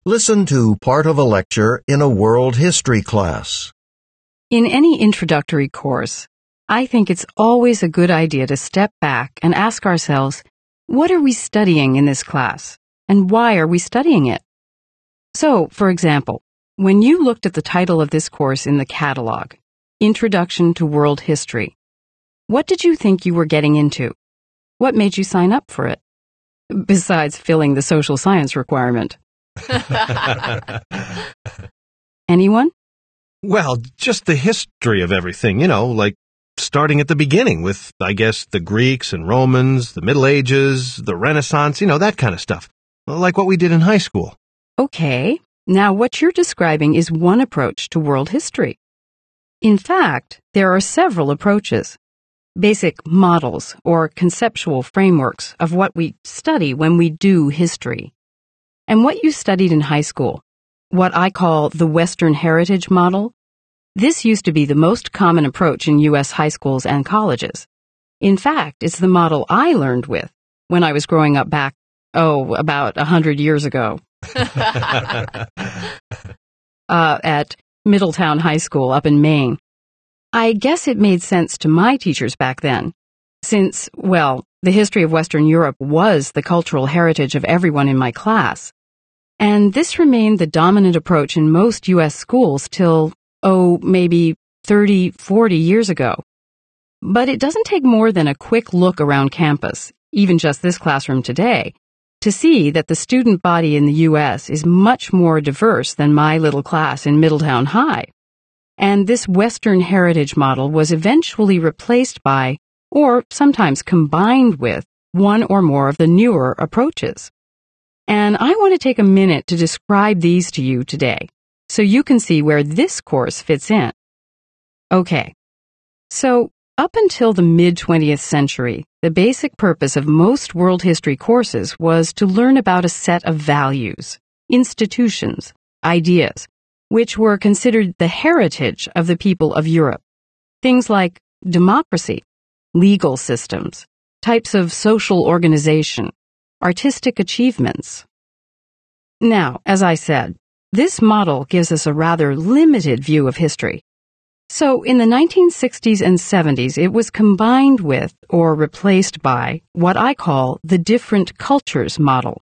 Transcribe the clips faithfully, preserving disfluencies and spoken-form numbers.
Listen to part of a lecture in a world history class. In any introductory course, I think it's always a good idea to step back and ask ourselves, what are we studying in this class, and why are we studying it? So, for example, when you looked at the title of this course in the catalog, Introduction to World History, what did you think you were getting into? What made you sign up for it? Besides filling the social science requirement. Anyone? Well, just the history of everything, you know, like starting at the beginning with, I guess, the Greeks and Romans, the Middle Ages, the Renaissance, you know, that kind of stuff. Like what we did in high school. Okay, now what you're describing is one approach to world history. In fact, there are several approaches, basic models or conceptual frameworks of what we study when we do history. And what you studied in high school, what I call the Western Heritage Model, this used to be the most common approach in U S high schools and colleges. In fact, it's the model I learned with when I was growing up back, oh, about a hundred years ago. uh, at Middletown High School up in Maine. I guess it made sense to my teachers back then, since, well, the history of Western Europe was the cultural heritage of everyone in my class. And this remained the dominant approach in most U S schools till, oh, maybe thirty, forty years ago. But it doesn't take more than a quick look around campus, even just this classroom today, to see that the student body in the U S is much more diverse than my little class in Middletown High. And this Western Heritage Model was eventually replaced by, or sometimes combined with, one or more of the newer approaches. And I want to take a minute to describe these to you today, so you can see where this course fits in. Okay, so up until the mid-twentieth century, the basic purpose of most world history courses was to learn about a set of values, institutions, ideas, which were considered the heritage of the people of Europe. Things like democracy, legal systems, types of social organization, artistic achievements. Now, as I said, this model gives us a rather limited view of history. So in the nineteen sixties and seventies, it was combined with or replaced by what I call the different cultures model.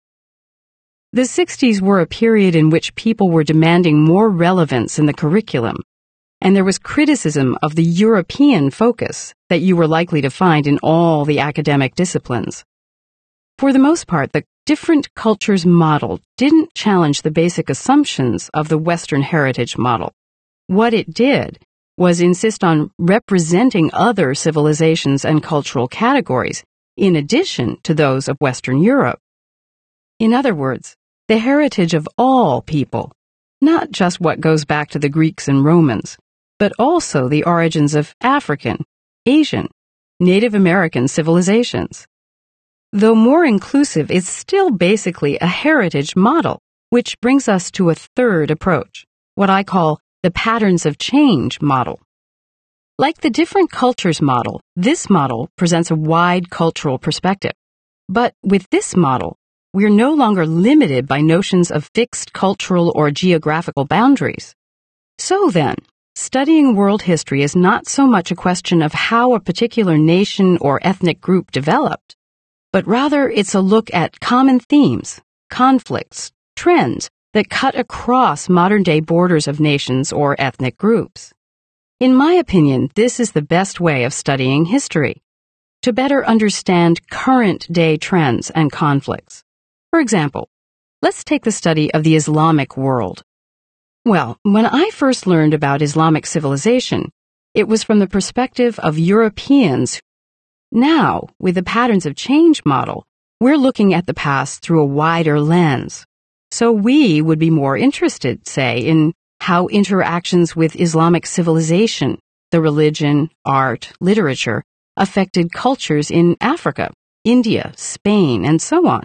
The sixties were a period in which people were demanding more relevance in the curriculum, and there was criticism of the European focus that you were likely to find in all the academic disciplines. For the most part, the different cultures model didn't challenge the basic assumptions of the Western Heritage Model. What it did was insist on representing other civilizations and cultural categories in addition to those of Western Europe. In other words, the heritage of all people, not just what goes back to the Greeks and Romans, but also the origins of African, Asian, Native American civilizations. Though more inclusive, it's still basically a heritage model, which brings us to a third approach, what I call the patterns of change model. Like the different cultures model, this model presents a wide cultural perspective. But with this model, we're no longer limited by notions of fixed cultural or geographical boundaries. So then, studying world history is not so much a question of how a particular nation or ethnic group developed, but rather it's a look at common themes, conflicts, trends that cut across modern-day borders of nations or ethnic groups. In my opinion, this is the best way of studying history, to better understand current-day trends and conflicts. For example, let's take the study of the Islamic world. Well, when I first learned about Islamic civilization, it was from the perspective of Europeans. Now, with the patterns of change model, we're looking at the past through a wider lens. So we would be more interested, say, in how interactions with Islamic civilization, the religion, art, literature, affected cultures in Africa, India, Spain, and so on.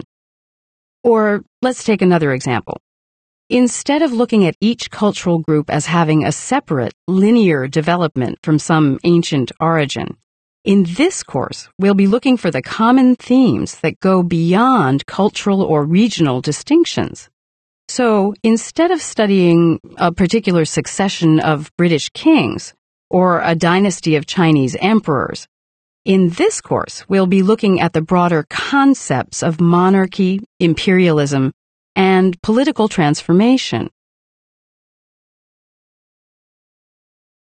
Or let's take another example. Instead of looking at each cultural group as having a separate, linear development from some ancient origin, in this course, we'll be looking for the common themes that go beyond cultural or regional distinctions. So instead of studying a particular succession of British kings or a dynasty of Chinese emperors, in this course we'll be looking at the broader concepts of monarchy, imperialism, and political transformation.